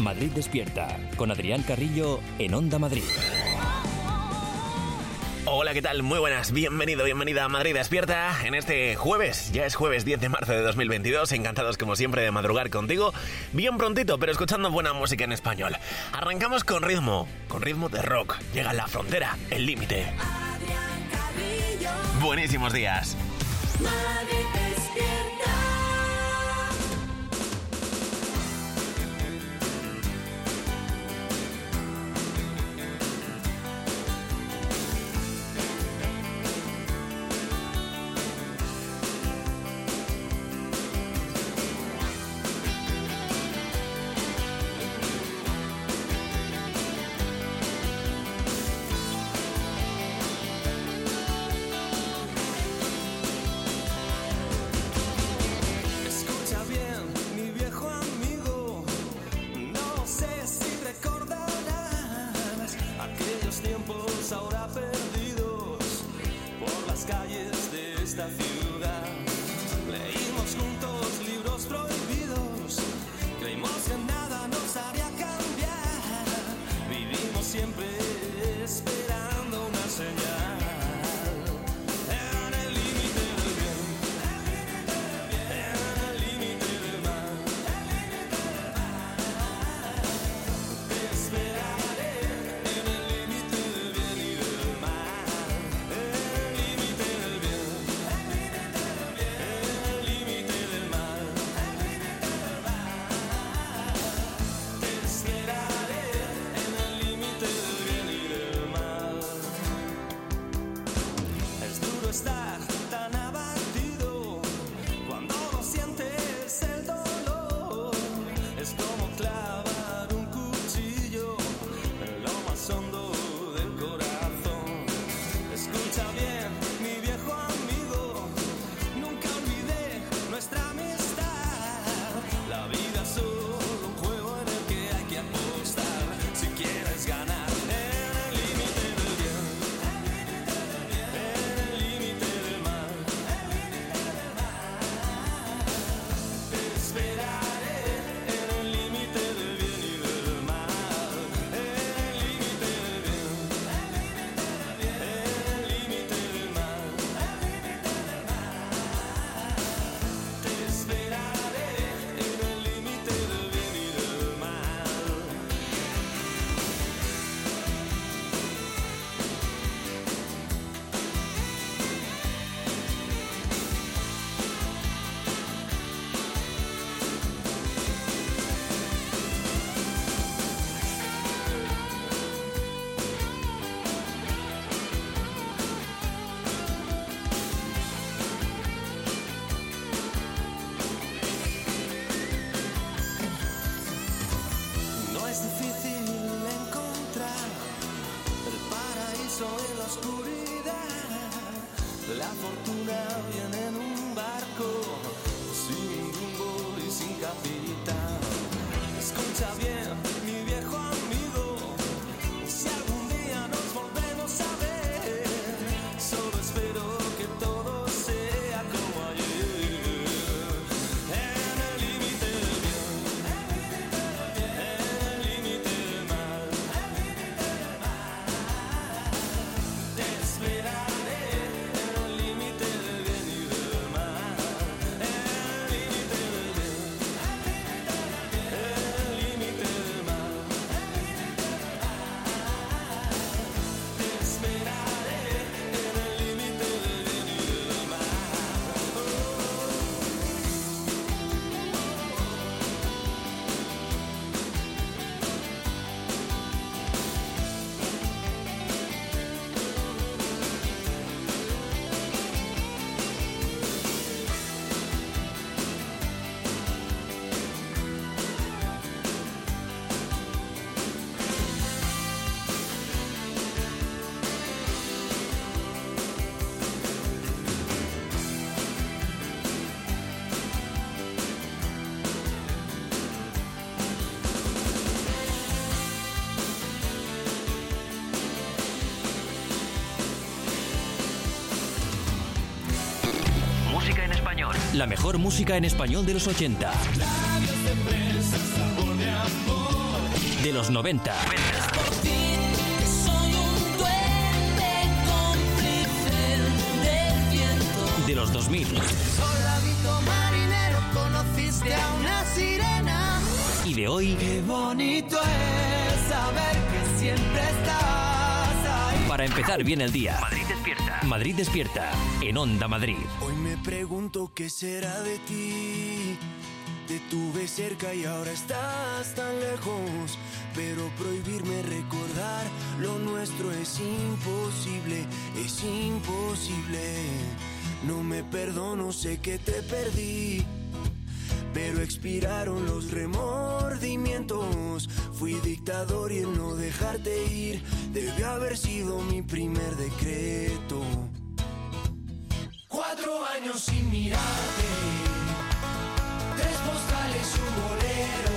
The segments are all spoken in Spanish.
Madrid Despierta, con Adrián Carrillo en Onda Madrid. Hola, ¿qué tal? Muy buenas, bienvenida a Madrid Despierta en este jueves, ya es jueves 10 de marzo de 2022, encantados como siempre de madrugar contigo, bien prontito, pero escuchando buena música en español. Arrancamos con ritmo de rock, llega La Frontera, El Límite. Buenísimos días. Madrid Despierta. La mejor música en español de los 80. Labios de fresa, sabor de amor. de los 90. Soy un duende cómplice del viento. De los 2000. Soldadito marinero, conociste a una sirena. Y de hoy. Qué bonito es saber que siempre estás ahí. Para empezar bien el día. Madrid despierta. Madrid despierta en Onda Madrid. Hoy me pregunto qué será de ti. Te tuve cerca y ahora estás tan lejos. Pero prohibirme recordar lo nuestro es imposible, es imposible. No me perdono, sé que te perdí, pero expiraron los remordimientos. Fui dictador y el no dejarte ir debió haber sido mi primer decreto. 4 años sin mirarte, 3 postales y un bolero.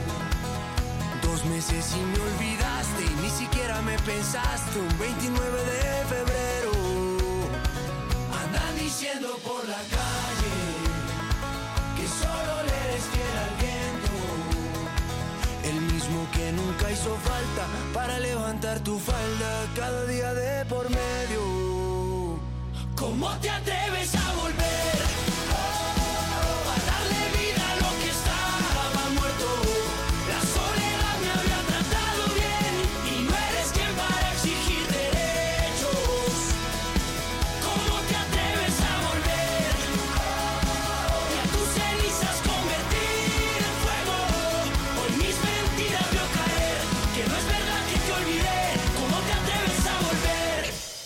2 meses y me olvidaste y ni siquiera me pensaste. Un 29 de febrero andan diciendo por la calle que solo le eres fiel al viento. El mismo que nunca hizo falta para levantar tu falda cada día de por medio. ¿Cómo te atreves a volver? A darle vida a lo que estaba muerto. La soledad me había tratado bien y no eres quien para exigir derechos. ¿Cómo te atreves a volver? Y a tus cenizas convertir en fuego. Hoy mis mentiras veo caer, que no es verdad que te olvidé. ¿Cómo te atreves a volver?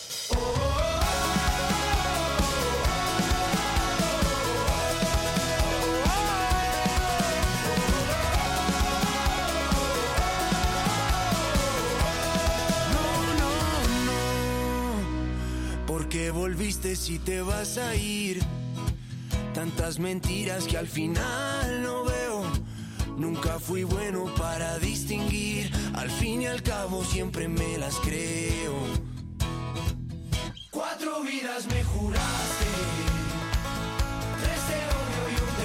¿Por qué volviste si te vas a ir? Tantas mentiras que al final no veo. Nunca fui bueno para distinguir. Al fin y al cabo siempre me las creo. 4 vidas me juraste, 3 te odio y un te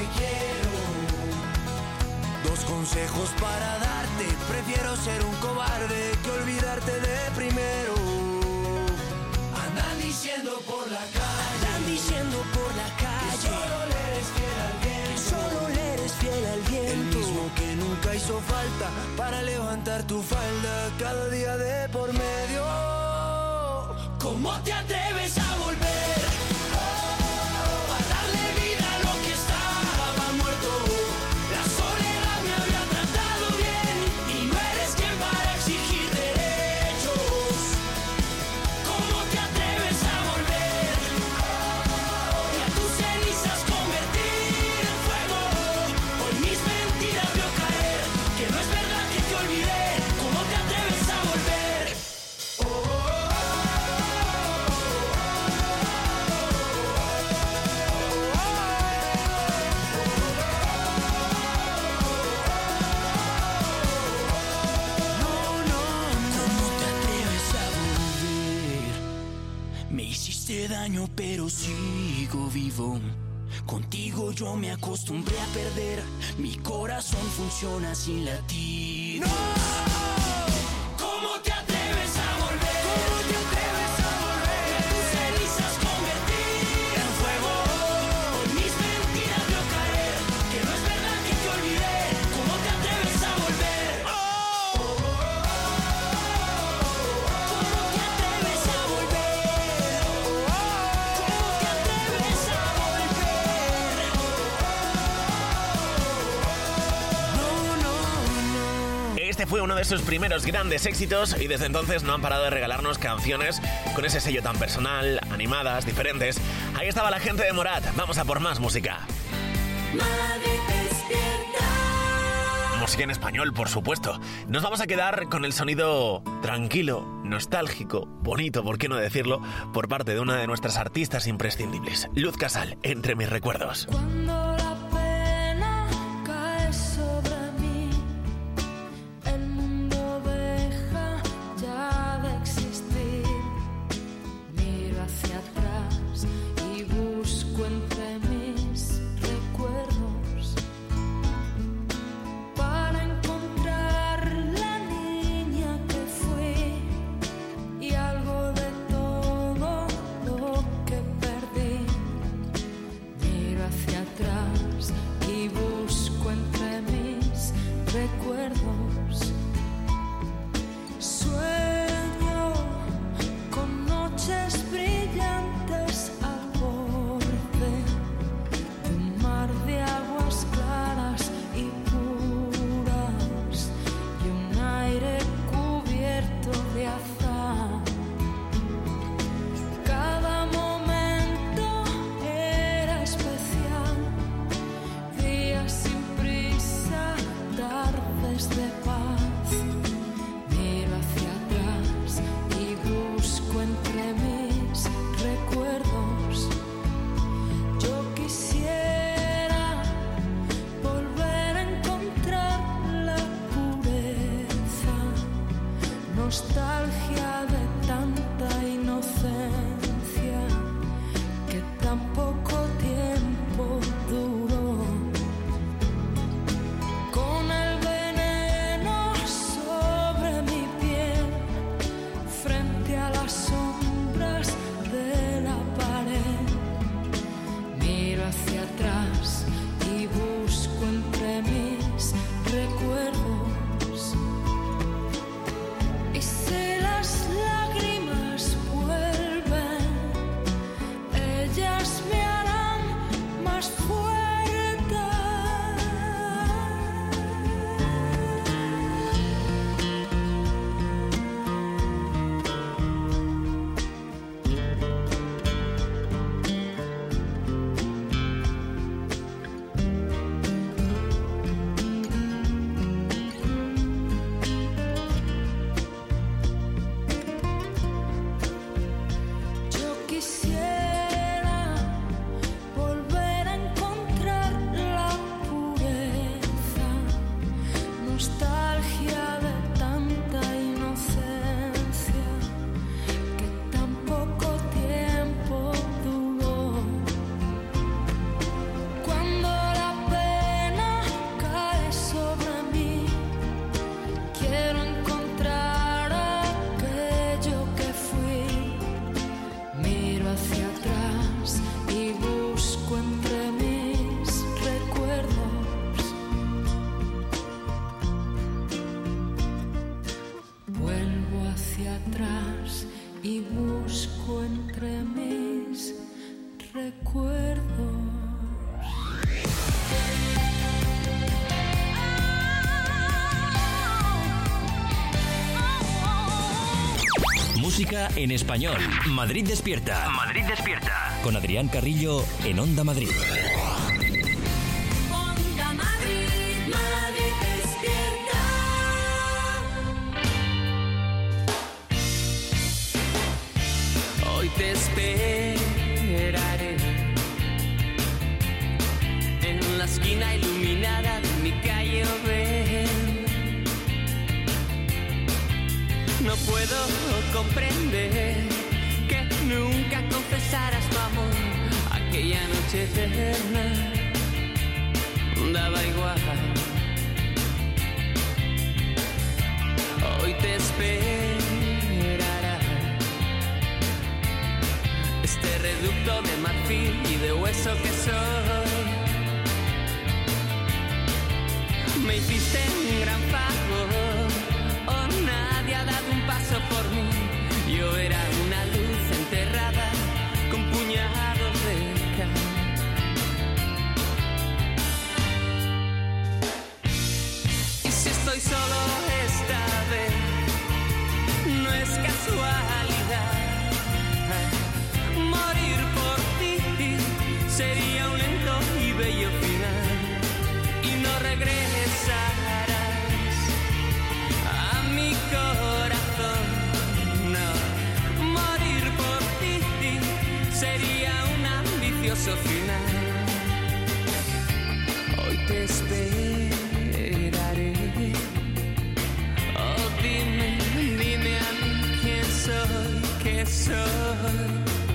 quiero. 2 consejos para darte. Prefiero ser un cobarde que olvidarte de primero. Andan diciendo por la calle, andan diciendo por la calle que solo le eres fiel al viento, que solo le eres fiel al viento. El mismo que nunca hizo falta para levantar tu falda cada día de por medio. ¿Cómo te atreves a volver? A darle vida a lo que estaba muerto. La soledad me había tratado bien y no eres quien para exigir derechos. ¿Cómo te atreves a volver? Y a tus cenizas convertir en fuego. Hoy mis mentiras veo caer, que no es verdad que te olvidé. ¿Cómo te atreves a volver? ¿Cómo te atreves a volver? Me hiciste daño pero sigo vivo. Contigo yo me acostumbré a perder. Mi corazón funciona sin latir. ¡No! ¿Cómo te atreves a volver? ¿Cómo te atreves a volver? Y a tus cenizas convertir en fuego. Hoy mis mentiras veo caer, que no es verdad que te olvidé. ¿Cómo te atreves a volver? ¿Cómo te atreves a volver? ¿Cómo te atreves a volver? No. Este fue uno de sus primeros grandes éxitos y desde entonces no han parado de regalarnos canciones con ese sello tan personal, animadas, diferentes. Ahí estaba la gente de Morat. Vamos a por más música. Madrid despierta. Música en español, por supuesto. Nos vamos a quedar con el sonido tranquilo, nostálgico, bonito, por qué no decirlo, por parte de una de nuestras artistas imprescindibles, Luz Casal, Entre mis recuerdos. Cuando la pena cae sobre mí, el mundo deja ya de existir. Miro hacia atrás y busco entre mis recuerdos para encontrar la nostalgia de tanta inocencia que tan poco tiempo duró. Con el veneno sobre mi piel, frente a las sombras de la pared, miro hacia atrás y busco entre mis recuerdos. Y si las lágrimas vuelven, ellas me harán más fuerte. Yo quisiera volver a encontrar la pureza, nostalgia de tanta inocencia que tan poco tiempo duró. Cuando la pena cae sobre mí, quiero encontrar aquello que fui. Miro hacia atrás y busco entre mis recuerdos. Vuelvo hacia atrás y busco entre mis recuerdos. Música en español. Madrid despierta. Madrid despierta. Con Adrián Carrillo en Onda Madrid. Onda Madrid, Madrid despierta. Hoy te esperaré en la esquina iluminada de mi calle Oven. No puedo comprender que nunca confesaras tu amor aquella noche eterna. Daba igual. Hoy te esperará este reducto de marfil y de hueso que soy. Me hiciste un gran favor, oh, nadie ha dado un paso por mí. Yo era una luz enterrada con puñados de cal. Y si estoy solo esta vez, no es casualidad. Morir por ti sería un lento y bello final. Y no regresarás a mi corazón, no. Morir por ti sería un ambicioso final. Hoy te esperaré. Oh, dime, dime a mí quién soy, qué soy.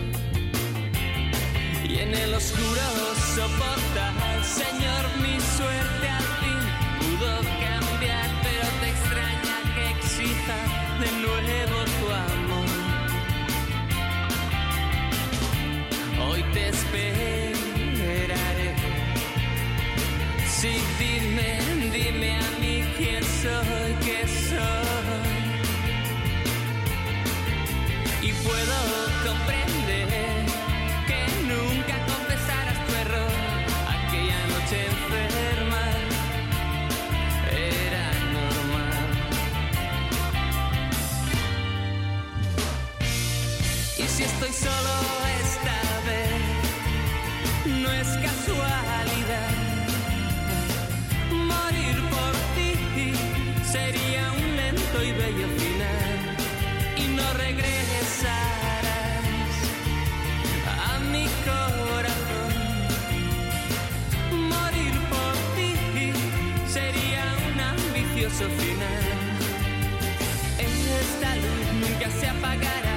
Y en el oscuro soportar, Señor, mi suerte al fin pudo cambiar, pero te extraña que exija de nuevo tu amor. Hoy te esperaré. Sí, dime, dime a mí quién soy, qué soy. Y puedo comprender que nunca confesaras tu error aquella noche enferma. Era normal. Y si estoy solo esta vez, no es casualidad. Morir por ti sería un lento y bello final. Y no regresarás a mi corazón. Morir por ti sería un ambicioso final. Esta se apagará.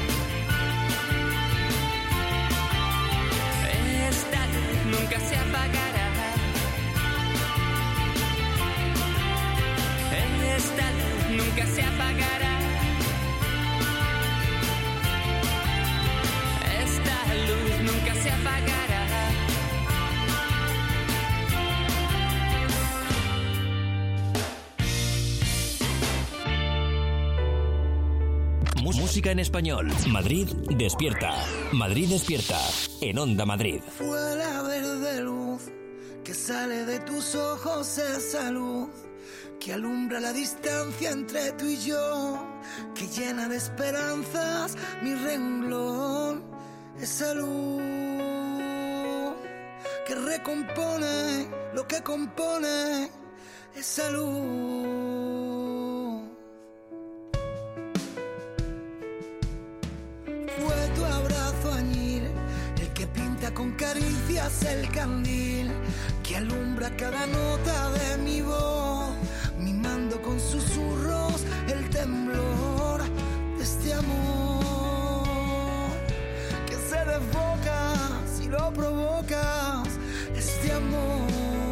Esta luz nunca se apagará. Esta luz nunca se apagará. Esta luz nunca se apagará. Música en español. Madrid despierta. Madrid despierta. En Onda Madrid. Fue la verde luz que sale de tus ojos, esa luz que alumbra la distancia entre tú y yo, que llena de esperanzas mi renglón. Esa luz que recompone lo que compone. Esa luz fue tu abrazo añil, el que pinta con caricias el candil, que alumbra cada nota de mi voz, mimando con susurros el temblor de este amor que se desboca si lo provocas. Este amor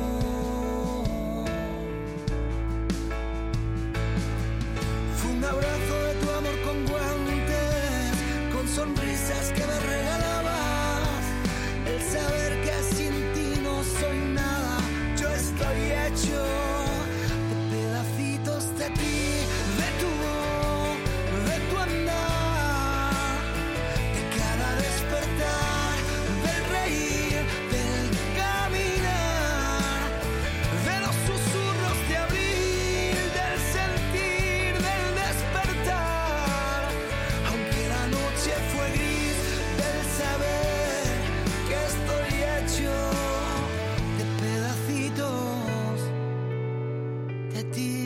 fue un abrazo de tu amor con guantes, con sonrisas que me regalabas, el saber que sin ti no soy nada. Yo estoy hecho de pedacitos de ti, de tu voz, de tu andar, de cada despertar, del reír, del caminar, de los susurros de abril, del sentir, del despertar, aunque la noche fue gris, del saber que estoy hecho de pedacitos de ti.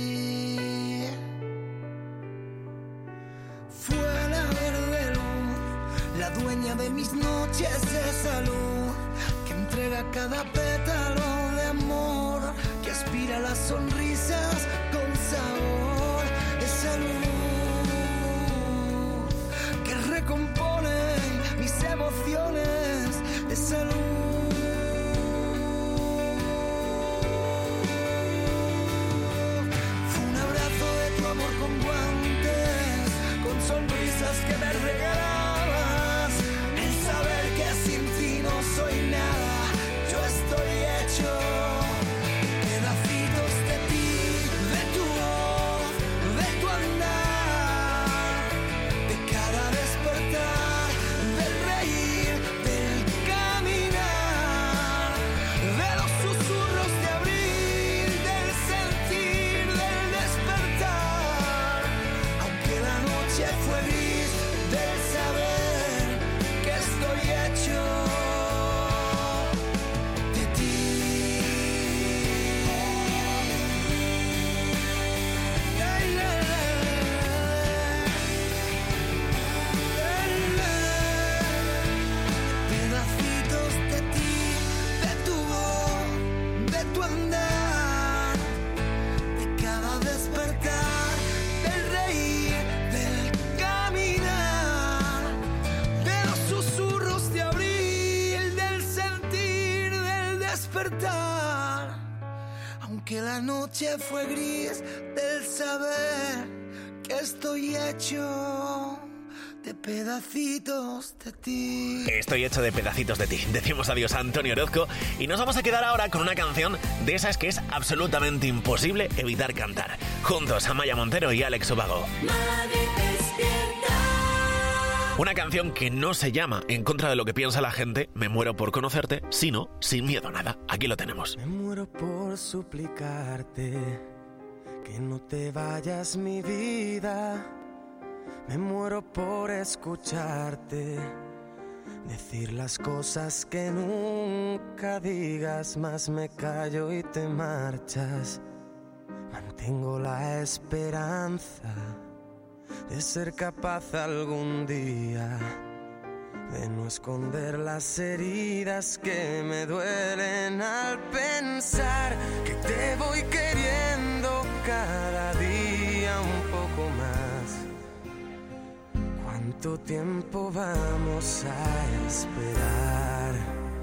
Fue la verde luz, la dueña de mis noches, esa luz que entrega cada pétalo de amor, que aspira las sonrisas con sabor. Esa luz que recompone mis emociones. Esa luz fue un abrazo de tu amor con guantes, con sonrisas que me regalabas, el saber que sin ti no soy nada. Yo estoy hecho pedacitos de ti, de tu voz, de tu andar, de cada despertar, del reír, del caminar, de los susurros de abril, del sentir, del despertar, aunque la noche fue gris, del saber que estoy hecho de ti. Pedacitos de ti, de tu voz, de tu andar, de cada despertar, del reír, del caminar, de los susurros de abril, del sentir, del despertar, aunque la noche fue gris, del saber que estoy hecho de pedacitos de ti. Estoy hecho de pedacitos de ti. Decimos adiós a Antonio Orozco y nos vamos a quedar ahora con una canción de esas que es absolutamente imposible evitar cantar. Juntos a Maya Montero y Alex Ubago. Madrid despierta. Una canción que no se llama En contra de lo que piensa la gente, Me muero por conocerte, sino Sin miedo a nada. Aquí lo tenemos. Me muero por suplicarte que no te vayas, mi vida. Me muero por escucharte decir las cosas que nunca digas, más me callo y te marchas. Mantengo la esperanza de ser capaz algún día de no esconder las heridas que me duelen al pensar que te voy queriendo cada día un poco más. ¿Cuánto tiempo vamos a esperar?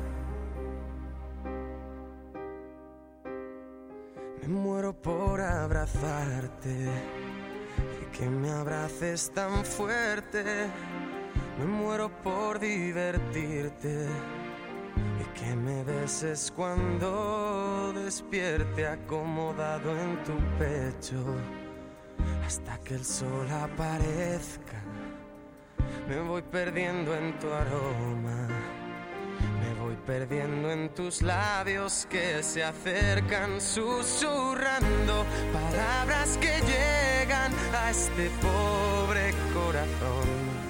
Me muero por abrazarte y que me abraces tan fuerte. Me muero por divertirte y que me beses cuando despierte acomodado en tu pecho hasta que el sol aparezca. Me voy perdiendo en tu aroma, me voy perdiendo en tus labios que se acercan susurrando palabras que llegan a este pobre corazón.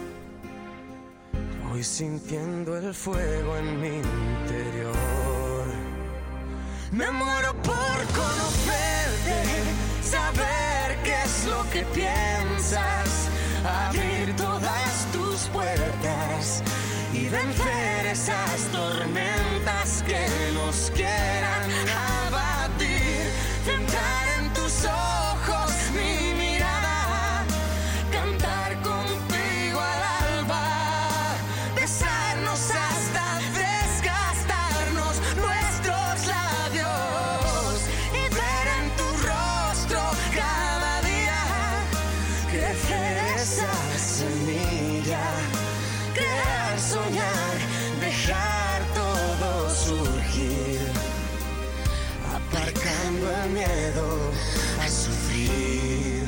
Voy sintiendo el fuego en mi interior. Me muero por conocerte, saber qué es lo que piensas, abrir todas tus puertas y vencer esas tormentas que nos quieran abatir. Centrar en tus ojos mi mirada, cantar contigo al alba, besarnos hasta desgastarnos nuestros labios y ver en tu rostro cada día crecer esa semilla, crear, soñar, dejar todo surgir, aparcando el miedo a sufrir.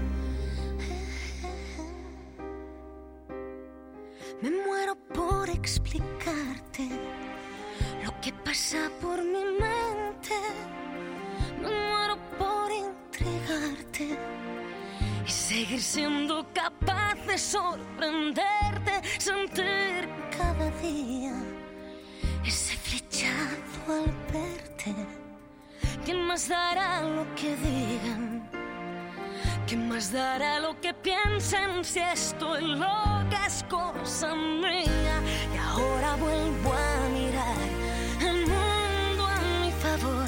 Me muero por explicarte lo que pasa por mi mente. Me muero por entregarte y seguir siendo capaz de sorprenderte, sentir cada día ese flechazo al verte. ¿Quién más dará lo que digan? ¿Quién más dará lo que piensen si estoy loca es cosa mía? Y ahora vuelvo a mirar el mundo a mi favor.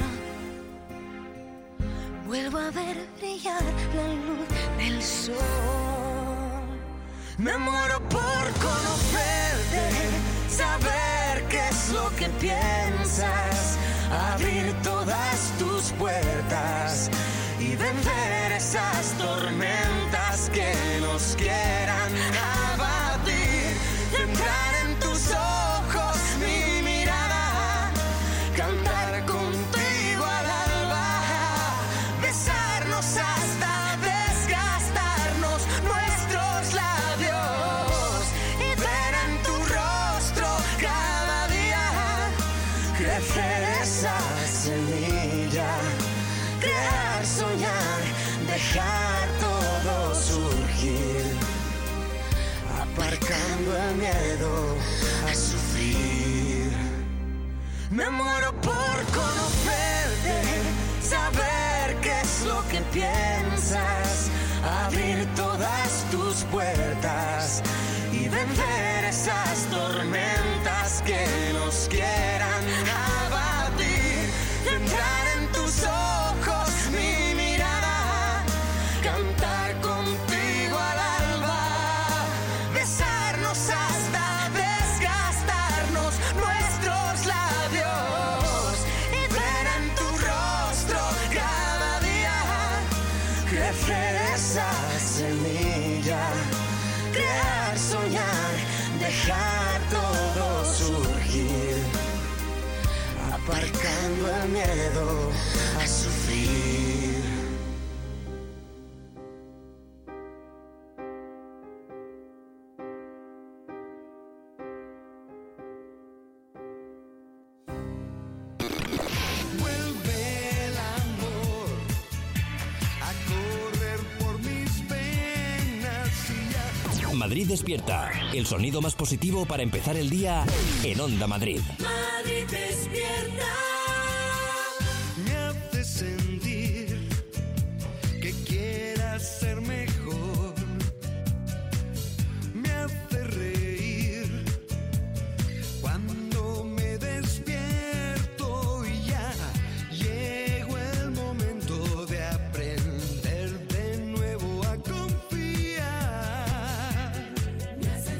Vuelvo a ver brillar la luz del sol. Me muero por conocerte, saber qué es lo que piensas, abrir todas tus puertas y vencer esas tormentas que nos quieran abatir. Centrar en tus ojos mi mirada, cantar contigo al alba, besarnos hasta desgastarnos nuestros labios y ver en tu rostro cada día crecer esa semilla, crear, soñar, dejar todo surgir, aparcando el miedo a sufrir. Me muero por conocerte, saber qué es lo que piensas, abrir todas tus puertas y vencer esas tormentas que nos quieran abatir. Centrar en tus ojos mi mirada, cantar contigo al alba, besarnos hasta desgastarnos nuestros labios y ver en tu rostro cada día crecer esa semilla, crear, soñar, dejar todo surgir, aparcando el miedo a sufrir. Vuelve el amor a correr por mis venas y ya. Madrid despierta. El sonido más positivo para empezar el día en Onda Madrid. Madrid despierta. Me hace sentir que quieras ser mejor. Me hace reír cuando me despierto y ya llegó el momento de aprender de nuevo a confiar. Me hace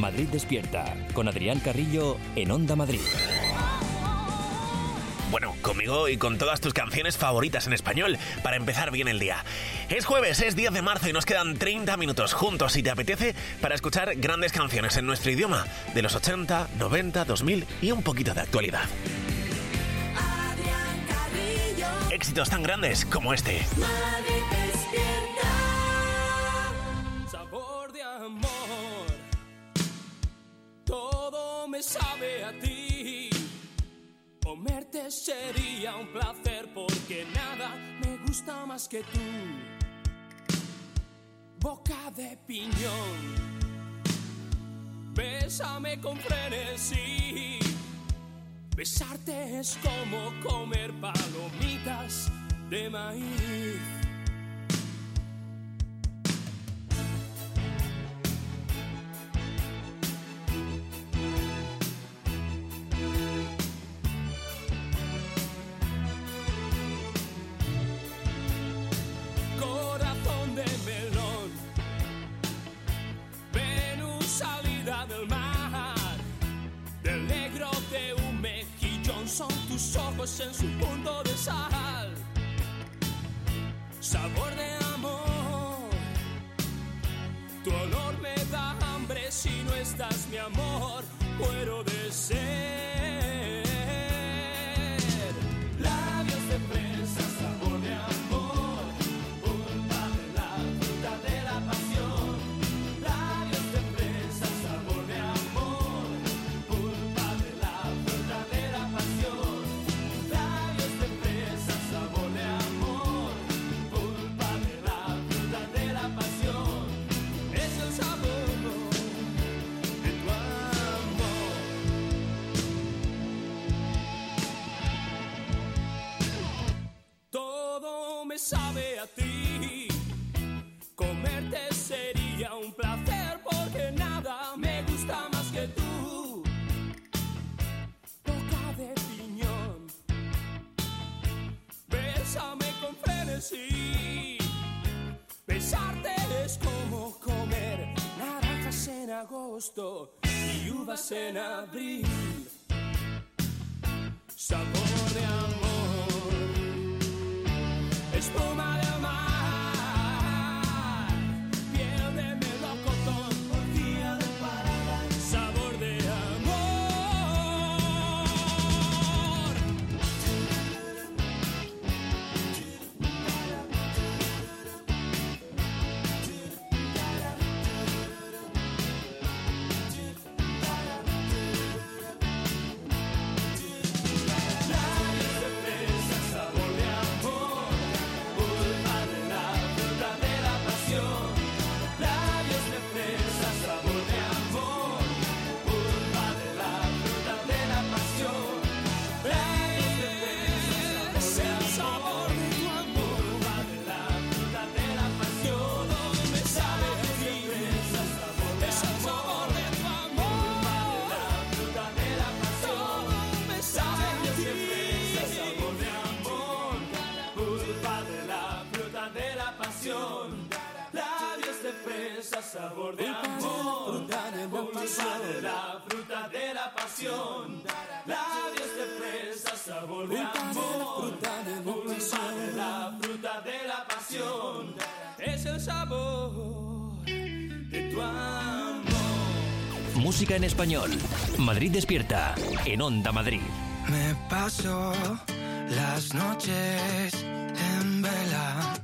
Madrid Despierta, con Adrián Carrillo en Onda Madrid. Bueno, conmigo y con todas tus canciones favoritas en español para empezar bien el día. Es jueves, es 10 de marzo y nos quedan 30 minutos juntos, si te apetece, para escuchar grandes canciones en nuestro idioma de los 80, 90, 2000 y un poquito de actualidad. Adrián Carrillo. Éxitos tan grandes como este. Madrid despierta. Sabor de amor, todo me sabe a ti. Comerte sería un placer porque nada me gusta más que tú. Boca de piñón, bésame con frenesí. Besarte es como comer palomitas de maíz. Son tus ojos en su punto de sal. Sabor de amor, tu olor me da hambre. Si no estás, mi amor, muero de sed. Labios de fresa, sabor de amor, pulpa de la fruta de la pasión. Labios de fresa, sabor de amor, pulpa de la fruta de la pasión. Labios de fresa, sabor de amor, pulpa de la fruta de la pasión. Es el sabor de tu amor. Todo me sabe a ti. Comerte sería un placer porque nada me gusta más que tú. Boca de piñón, bésame con frenesí. Besarte es como comer naranjas en agosto y uvas en abril. Sabor de amor, espuma del mar, piel de melocotón, orgía de parada. Sabor de amor. Labios de fresa, sabor de amor, pulpa de la fruta de la pasión. Labios de fresa, sabor de amor, pulpa de la fruta de la pasión. Labios de fresa, sabor de amor, pulpa de la fruta de la pasión. Todo me sabe a ti, es el sabor de tu amor, pulpa de la fruta de la pasión. Todo me sabe a ti, sabor de amor, pulpa de la fruta de la pasión. Labios de fresa, sabor de amor, pulpa de la fruta de la pasión. Labios de fresa, sabor de amor, pulpa de la fruta de la pasión. Es el sabor de tu amor. Música en español. Madrid Despierta, en Onda Madrid. Me paso las noches en vela.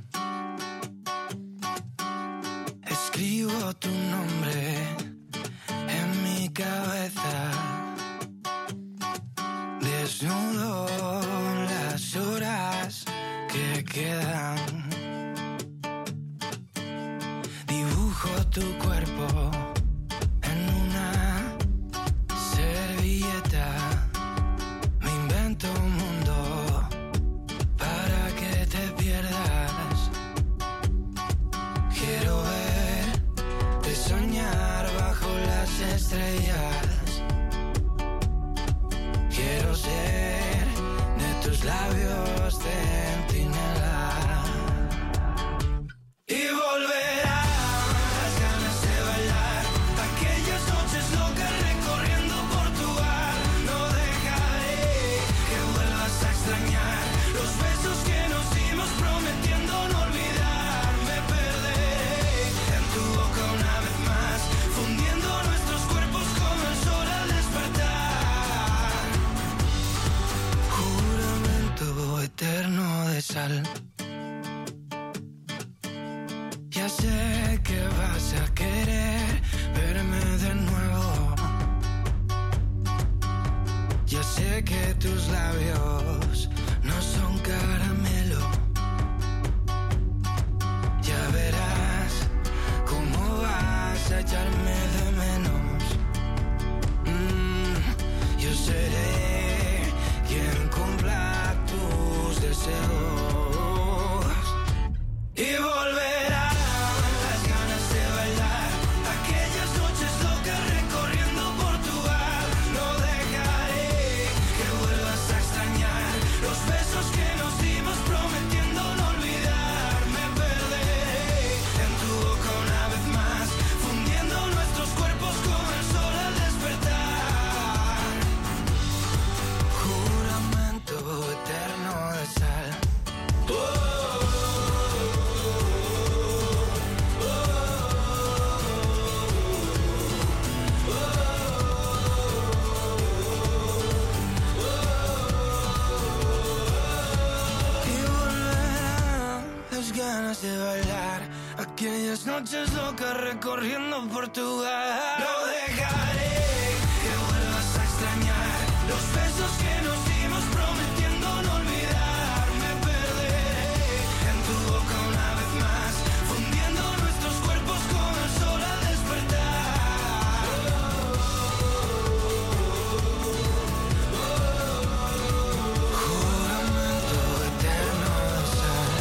Escribo tu nombre en mi cabeza. Desnudo las horas que quedan. Dibujo tu cuerpo en una servilleta. Me invento un mundo para que te pierdas. Quiero verte soñar bajo las estrellas. Quiero ser de tus labios centinela. Y volverán las ganas de bailar aquellas noches sé que vas a querer verme de nuevo. Ya sé que tus labios no son caramelo. Ya verás cómo vas a echarme de menos. Yo seré quien cumpla tus deseos. Y volverán las ganas de bailar, aquellas noches locas recorriendo Portugal. No dejaré que vuelvas a extrañar los besos que nos dimos prometiendo no olvidar. Me perderé en tu boca una vez más, fundiendo nuestros cuerpos con el sol al despertar. Juramento eterno de sal. Ganas de bailar, aquellas noches locas recorriendo Portugal. No dejaré que vuelvas a extrañar los besos que nos dimos prometiendo no olvidar. Me perderé en tu boca una vez más, fundiendo nuestros cuerpos con el sol al despertar. Juramento eterno de sal.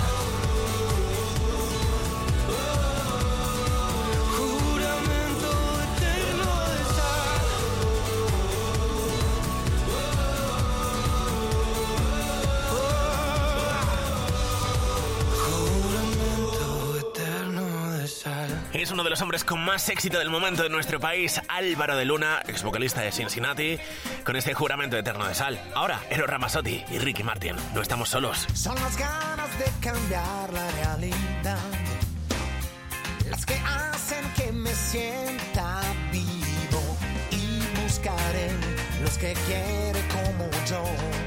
Es uno de los hombres con más éxito del momento en nuestro país, Álvaro de Luna, ex vocalista de Cincinnati, con este Juramento eterno de sal. Ahora, Eros Ramazzotti y Ricky Martin, no estamos solos. Son las ganas de cambiar la realidad las que hacen que me sienta vivo, y buscaré los que quieren como yo.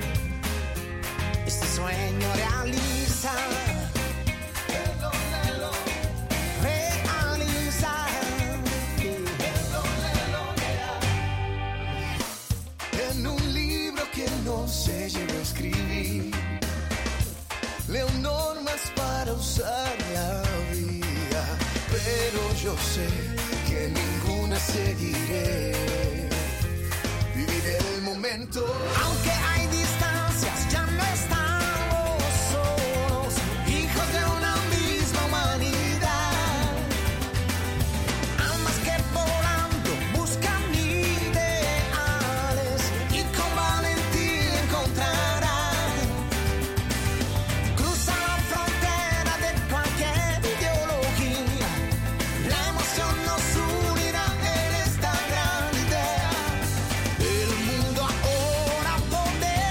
Este sueño realiza. En un libro que no se llegó a escribir, leo normas para usar la vida, pero yo sé que ninguna seguiré. Viviré el momento. Aunque hay distancias, ya no estamos solos, hijos de una misma humanidad. Almas que volando buscan ideales y con valentía encontrarán. Cruza la frontera de cualquier ideología. La emoción nos unirá en esta gran idea. El mundo ahora podemos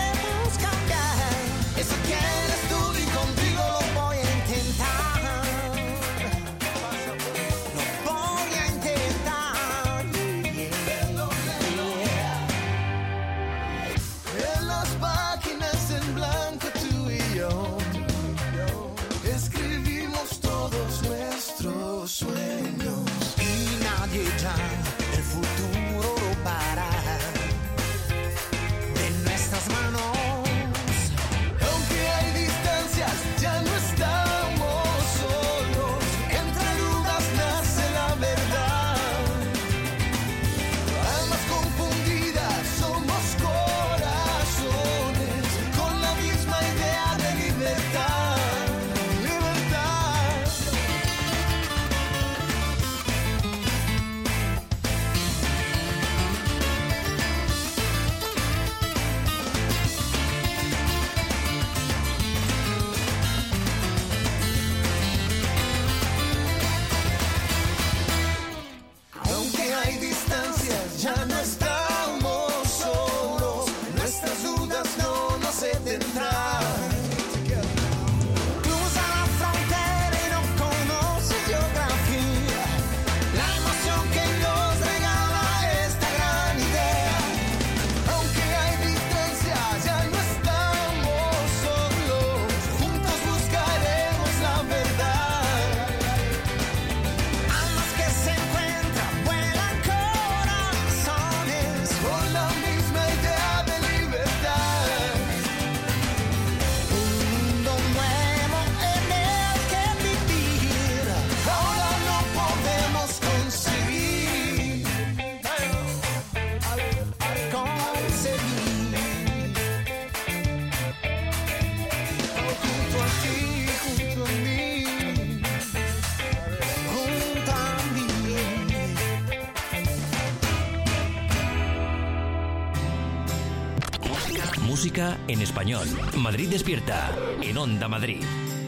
Música en español. Madrid Despierta, en Onda Madrid.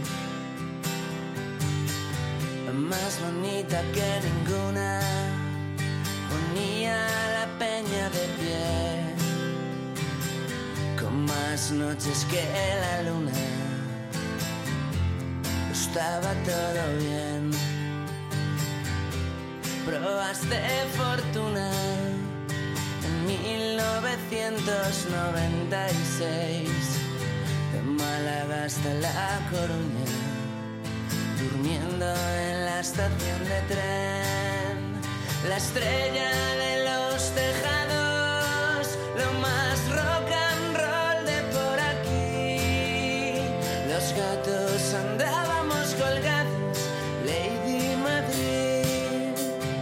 Más bonita que ninguna, unía la peña de pie, con más noches que la luna, estaba todo bien. Pruebas de fortuna en 1996, de Málaga hasta La Coruña, durmiendo en la estación de tren, la estrella de los tejados, lo más rock and roll de por aquí. Los gatos andábamos colgados, Lady Madrid,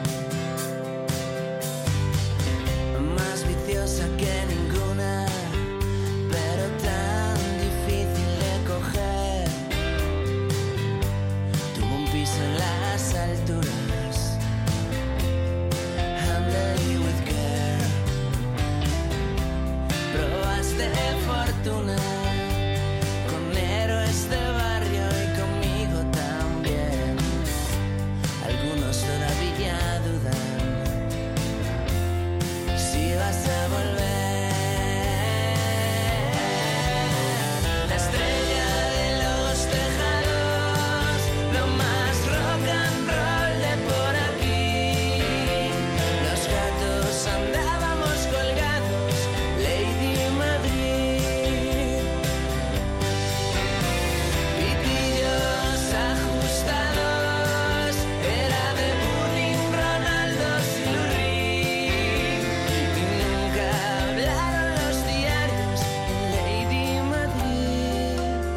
más viciosa que ninguna, pero tan difícil de coger. En las alturas, handle with care. Pruebas de fortuna con héroes de barrio y conmigo también. Algunos todavía dudan si vas a volver. La estrella de los tejados, lo más rock and roll de por aquí. Los gatos andábamos colgados, Lady Madrid. Pitillos ajustados, era de Burning, Ronaldo y Lurie. Y nunca hablaron los diarios, Lady Madrid.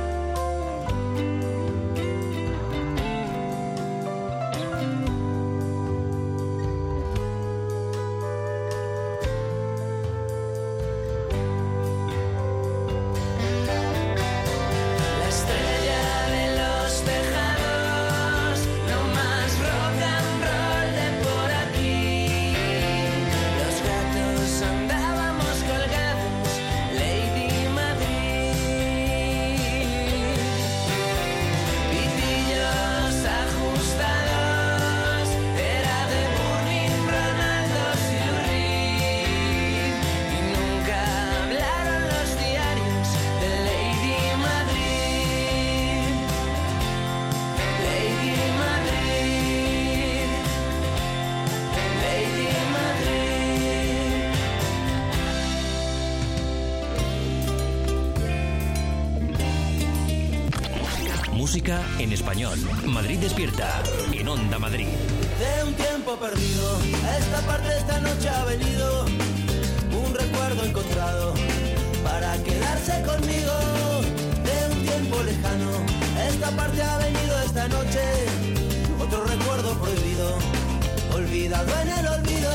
La estrella de los tejados, lo más rock and roll de por aquí. Los gatos andábamos colgados, Lady Madrid. Pitillos ajustados, era de Burning, Ronaldo y Lurie. Y nunca hablaron los diarios de Lady Madrid. Lady Madrid. Lady Madrid. Música en español. Madrid Despierta, en Onda Madrid. De un tiempo perdido, a esta parte esta noche ha venido un recuerdo encontrado para quedarse conmigo. De un tiempo lejano, a esta parte ha venido esta noche otro recuerdo prohibido, olvidado en el olvido.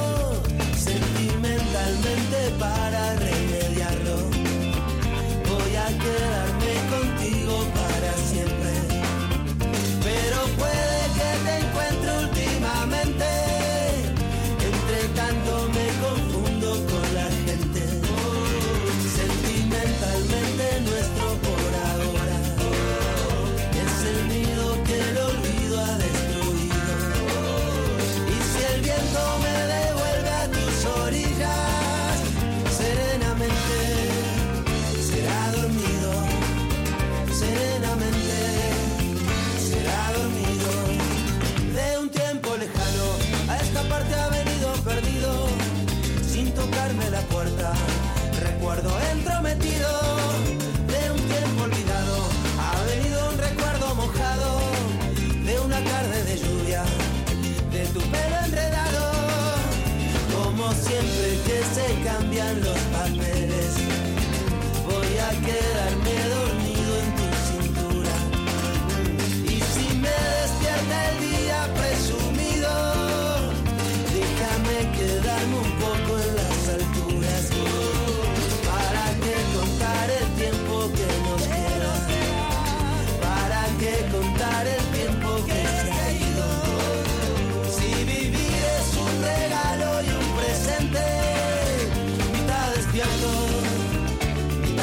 Sentimentalmente para remediarlo, voy a quedarme contigo para siempre. Pero puede que te encuentre últimamente, entre tanto me confundo con la gente. Sentimentalmente nuestro por ahora es el nido que el olvido ha destruido. Y si el viento me devuelve a tus orillas, serenamente será dormido, serenamente será dormido. De un tiempo lejano, a esta parte ha venido perdido, sin tocarme la puerta, recuerdo entrometido. De un tiempo olvidado, ha venido un recuerdo mojado, de una tarde de lluvia, de tu pelo enredado. Como siempre que se cambian los papeles, voy a quedarme dormido en tu cintura. Y si me despierta el día presumido, déjame quedarme un poco en las alturas. ¿Para qué contar el tiempo que nos queda? ¿Para qué contar el tiempo que se ha ido? Si vivir es un regalo y un presente, mitad despierto, mitad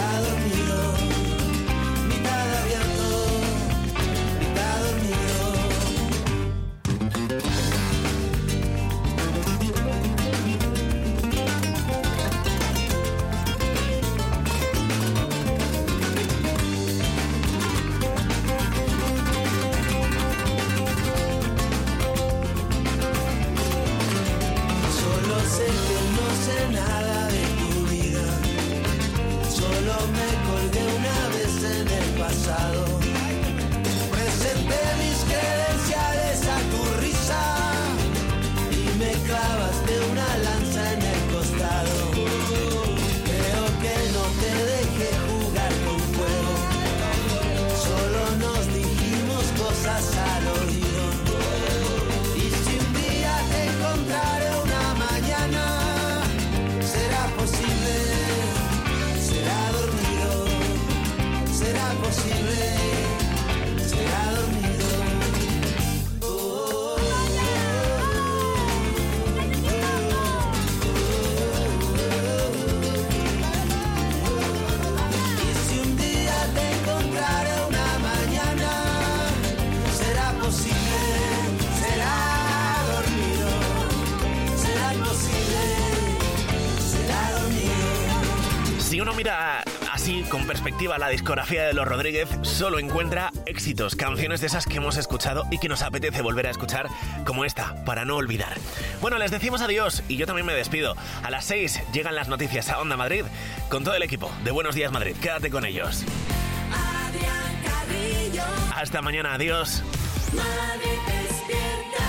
mira así, con perspectiva, la discografía de los Rodríguez, solo encuentra éxitos, canciones de esas que hemos escuchado y que nos apetece volver a escuchar, como esta, para no olvidar. Bueno, les decimos adiós y yo también me despido. A las 6 llegan las noticias a Onda Madrid con todo el equipo de Buenos Días Madrid. Quédate con ellos. Adrián Carrillo. Hasta mañana, adiós. Madrid despierta.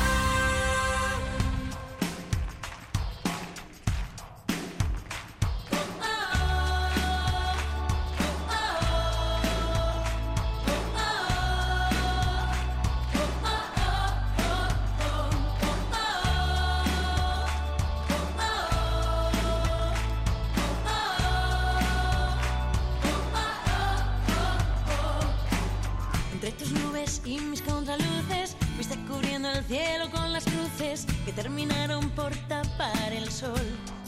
Entre tus nubes y mis contraluces fuiste cubriendo el cielo con las cruces que terminaron por tapar el sol.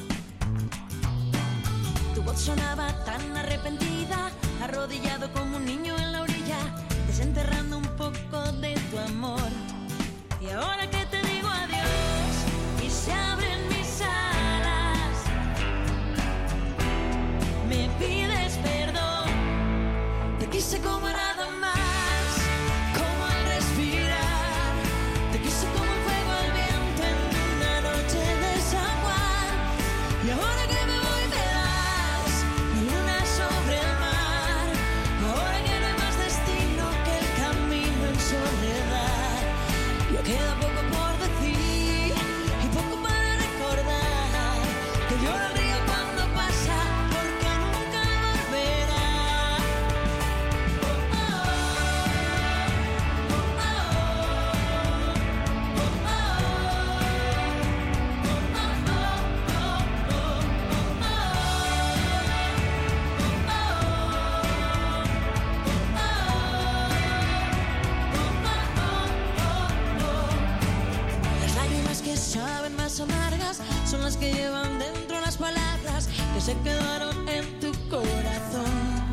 Tu voz sonaba tan arrepentida, arrodillado como un niño en la orilla, desenterrando un poco de tu amor. Y ahora que te digo adiós y se abren mis alas, me pides perdón. Te quise como nada más. Queda poco por decir y poco para recordar, que llora el río cuando pasa porque nunca volverá. Que saben más amargas son las que llevan dentro las palabras que se quedaron en tu corazón.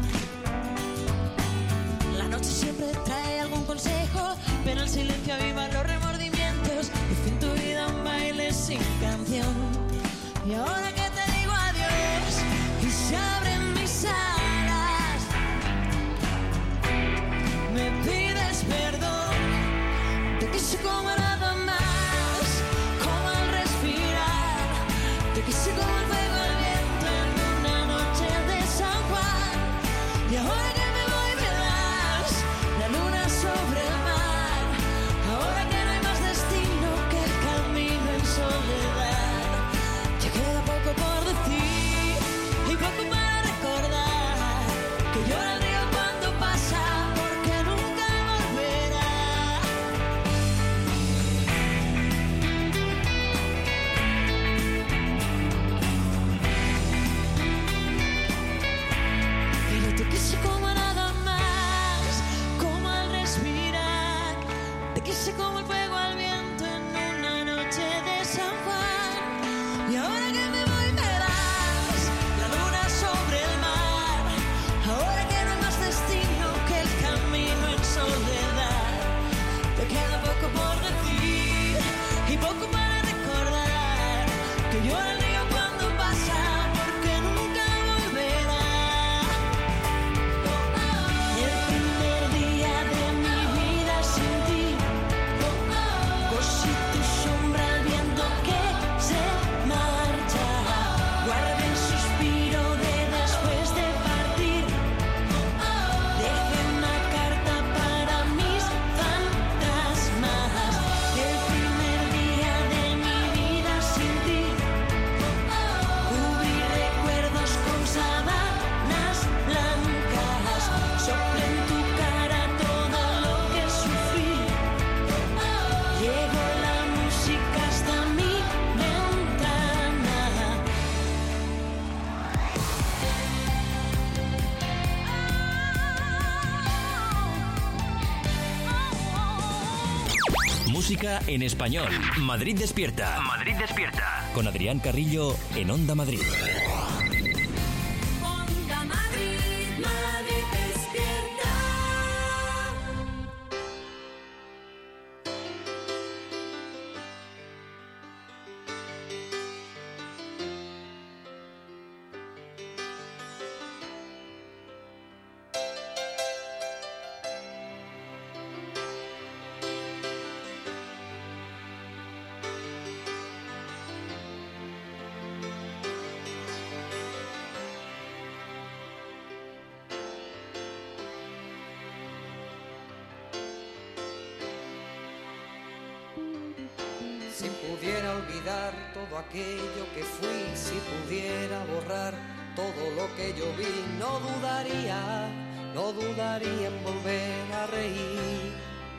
La noche siempre trae algún consejo, pero el silencio aviva los remordimientos y fin tu vida un baile sin canción. Y ahora que te digo adiós y se abren mis alas, me pides perdón. Te quise como nada más. Te quise como el fuego al viento en una noche de San Juan. Y ahora que me voy me das la luna sobre el mar. Ahora que no hay más destino que el camino en soledad. Ya queda poco por decir y poco para recordar, que llora el río cuando pasa porque nunca volverá. Te quise como nada más, como al respirar. Te quise como el fuego al viento en una noche de San Juan. Y ahora que me voy me das la luna sobre el mar. Ahora que no hay más destino que el camino en soledad. Te queda poco por decir y poco para recordar, que llora el río cuando pasa porque nunca volverá. El primer día de mi vida sin ti, cosí tu sombra al viento que se marcha. Guardé el suspiro de después de partir. Dejé una carta para mis fantasmas. El primer día de mi vida sin ti, cubrí recuerdos con sábanas blancas. Soplé en tu cara todo lo que sufrí. Llegó la música hasta mi ventana. Música en español. Madrid despierta. Madrid despierta. Con Adrián Carrillo en Onda Madrid. Onda Madrid, Madrid despierta. Si pudiera olvidar todo aquello que fui, si pudiera borrar todo lo que yo vi, no dudaría en volver a reír.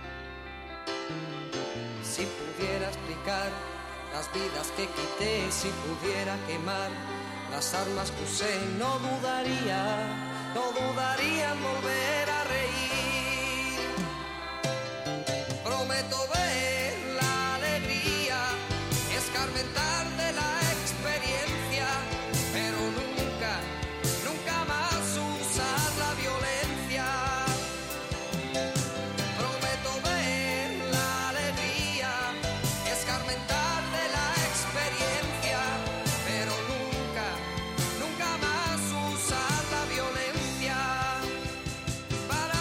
Si pudiera explicar las vidas que quité, si pudiera quemar las armas que usé, no dudaría en volver a reír. Prometo ver la alegría, escarmentar de la experiencia, pero nunca más usar la violencia. Prometo ver la alegría, escarmentar de la experiencia, pero nunca más usar la violencia. Para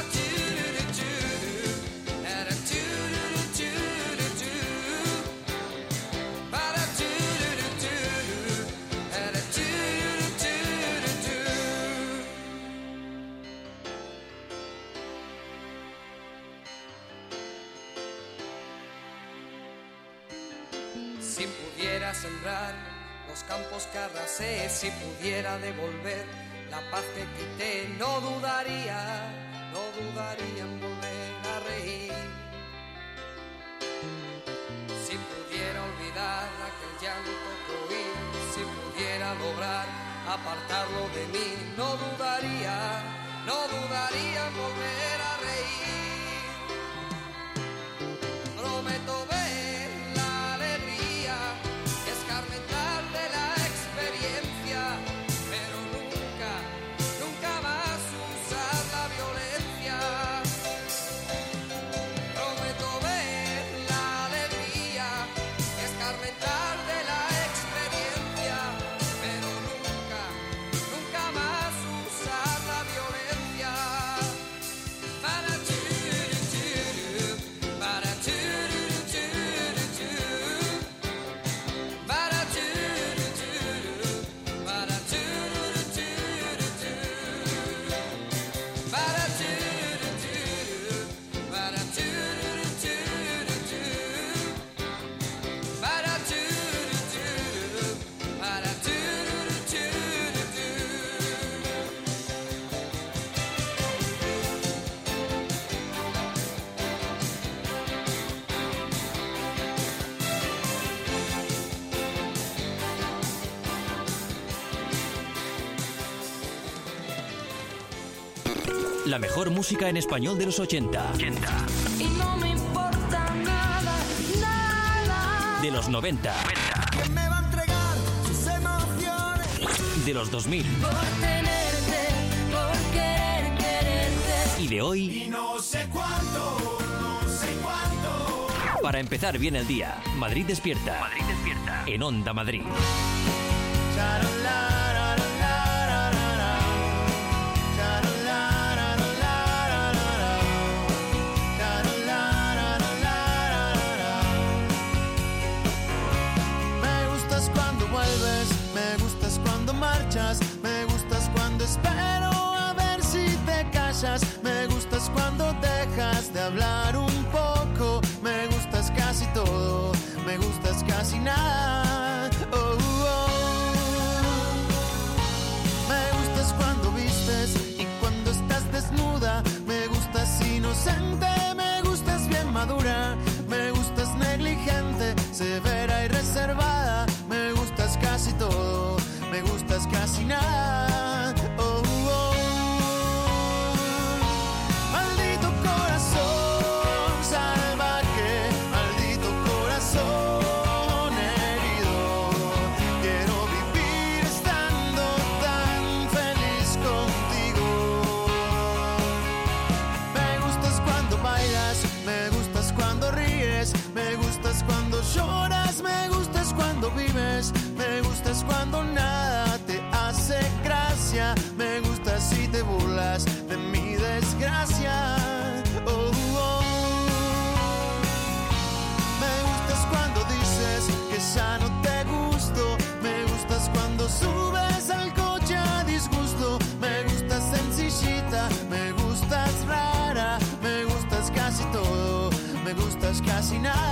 si pudiera sembrar los campos que arrasé, si pudiera devolver la paz que quité, no dudaría en volver a reír. Si pudiera olvidar aquel llanto que oí, si pudiera lograr apartarlo de mí, no dudaría en volver a reír. Prometo ver la alegría, escarmentar de la experiencia, pero nunca más usar la violencia. Prometo ver la alegría, escarmentar de la experiencia, pero nunca más usar la violencia. Para La mejor música en español de los 80. Y no me importa nada. De los 90. ¿Quién me va a entregar sus emociones? De los 2000. Por tenerte, por quererte. Y de hoy. Y no sé cuánto. Para empezar bien el día, Madrid despierta. En Onda Madrid. Me gustas cuando espero a ver si te callas. Me gustas cuando dejas de hablar un poco. Me gustas casi todo, me gustas casi nada. Oh, oh. Me gustas cuando vistes y cuando estás desnuda. Me gustas inocente, me gustas bien madura. Me gustas negligente, severa y reservada. Me gustas casi todo, me gustas casi nada. Oh, oh. Maldito corazón salvaje, maldito corazón herido. Quiero vivir estando tan feliz contigo. Me gustas cuando bailas, me gustas cuando ríes. Me gustas cuando lloras, me gustas cuando vives. Me gustas cuando nada te hace gracia. Me gustas si te burlas de mi desgracia. Oh, oh. Me gustas cuando dices que ya no te gusto. Me gustas cuando subes al coche a disgusto. Me gustas sencillita, me gustas rara. Me gustas casi todo, me gustas casi nada.